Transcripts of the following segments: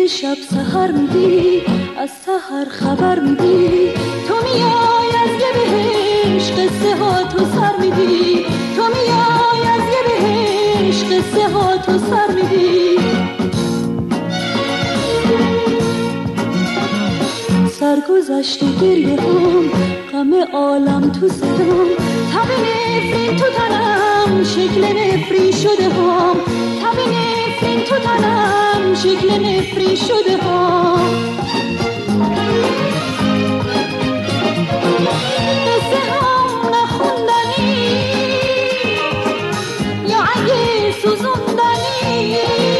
به شب سحر میدی، از سحر خبر میدی، تو میای از یه بهش قصه ها تو سر میدی، تو میای از یه بهش قصه ها تو سر میدی. سرگذشت گریه هم غم عالم تو صدام، تب نفرین تو تنم شکل نفری شده هم، تب نفرین تو تنم شکل نفری شده هم. قصه هم نخوندنی یا اگه سوزوندنی،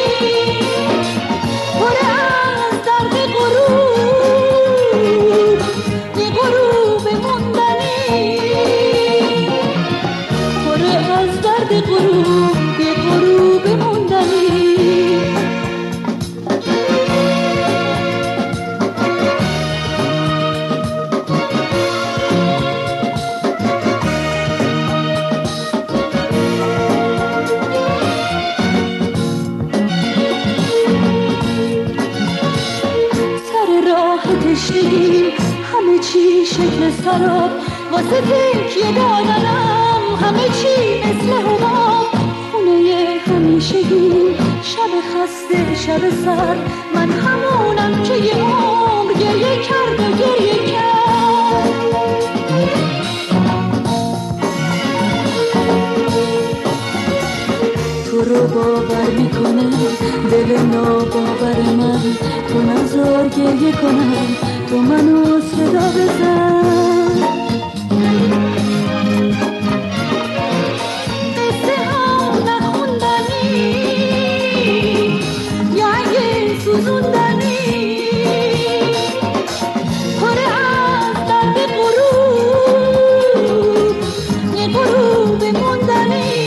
پر از درد غروب یه غروب موندنی، پر از درد غروب یه غروب موندنی. تشنگی همه چی شکل سراب، واسه تکیه دادنم همه چی مثل حباب، خونه همیشگی شب خسته شب سر، من همونم که یه عمر گریه کرد و گریه کرد. تو رو باور میکنه دل ناباور من، تو نزار گریه کنم تو منو صدا بزن. قصه ها نخوندنی یا اگه سوزوندنی، پر از درد غروب یه غروب موندنی.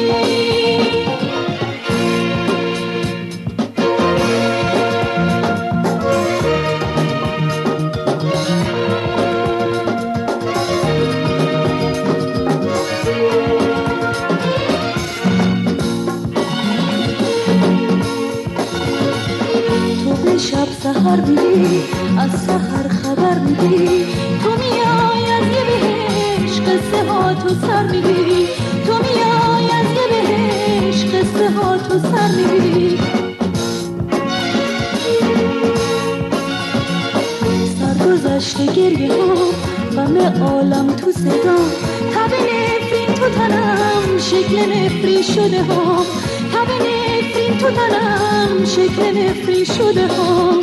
شب سحر میدی، از سحر خبر میدی، تو میای از یه بهش قصه ها تو سر میدی، تو میای از یه بهش قصه ها تو سر میدی. سرگذشت گریه ها غم عالم تو صدا، تب نفرین تو تنم شکل نفری شده ها، تب نفرین تو تنم شکل نفری شده ها.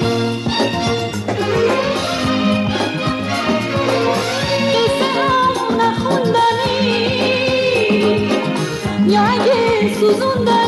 قصه هم نخوندنی یا اگه سوزوندنی،